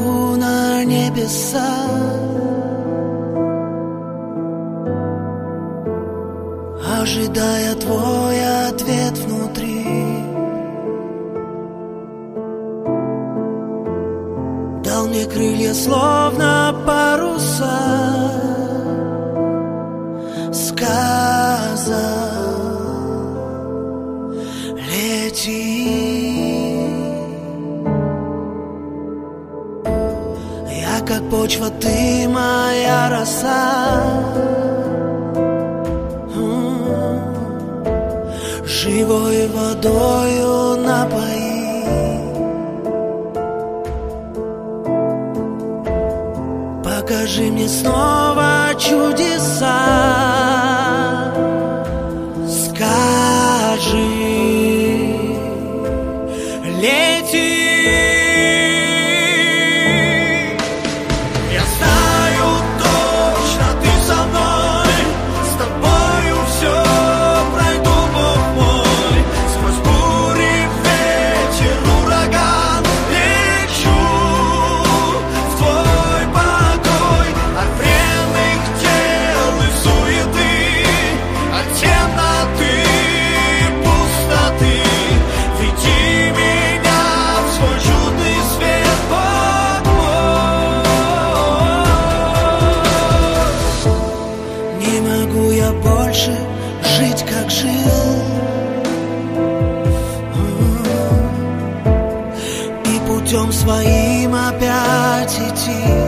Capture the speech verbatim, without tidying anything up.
смотрю на небеса, ожидая твой ответ внутри. Дал мне крылья, словно паруса, сказал: лети. Я как почва, ты моя роса, живой водою напои. Покажи мне снова чудеса, скажи: лети. Я знаю точно, ты со мной, с тобою все пройду, Бог мой. Сквозь бури, ветер, ураган лечу в твой покой. От бренных дел и суеты, от темноты, пустоты, веди меня в свой чудный свет, Бог мой. Не могу я больше жить, как жил, и путем своим опять идти.